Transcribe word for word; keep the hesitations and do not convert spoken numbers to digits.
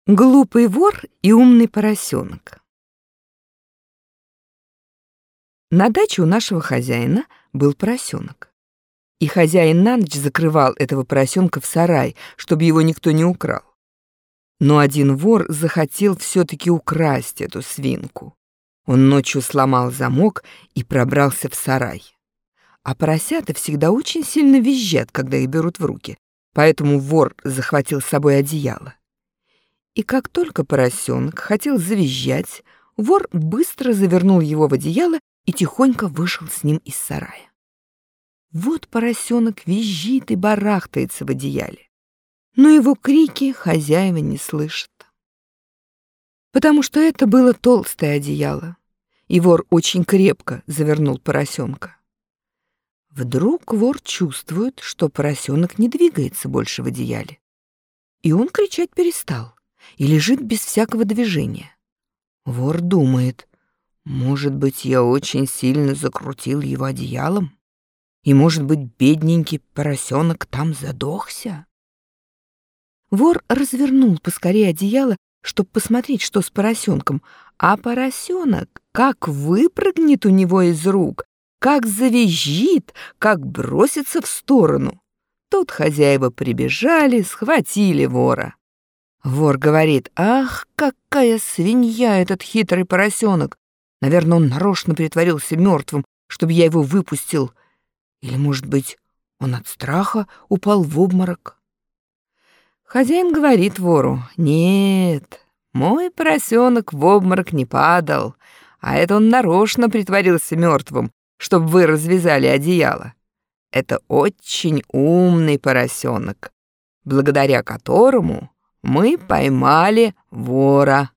Глупый вор и умный поросенок. На даче у нашего хозяина был поросенок. И хозяин на ночь закрывал этого поросенка в сарай, чтобы его никто не украл. Но один вор захотел все-таки украсть эту свинку. Он ночью сломал замок и пробрался в сарай. А поросята всегда очень сильно визжат, когда их берут в руки, поэтому вор захватил с собой одеяло. И как только поросенок хотел завизжать, вор быстро завернул его в одеяло и тихонько вышел с ним из сарая. Вот поросенок визжит и барахтается в одеяле, но его крики хозяева не слышат. Потому что это было толстое одеяло, и вор очень крепко завернул поросенка. Вдруг вор чувствует, что поросенок не двигается больше в одеяле, и он кричать перестал и лежит без всякого движения. Вор думает, может быть, я очень сильно закрутил его одеялом, и, может быть, бедненький поросенок там задохся. Вор развернул поскорее одеяло, чтобы посмотреть, что с поросенком, а поросенок как выпрыгнет у него из рук, как завизжит, как бросится в сторону. Тут хозяева прибежали, схватили вора. Вор говорит: «Ах, какая свинья этот хитрый поросенок! Наверное, он нарочно притворился мертвым, чтобы я его выпустил. Или, может быть, он от страха упал в обморок?» Хозяин говорит вору: «Нет, мой поросенок в обморок не падал, а это он нарочно притворился мертвым, чтобы вы развязали одеяло. Это очень умный поросенок, благодаря которому мы поймали вора».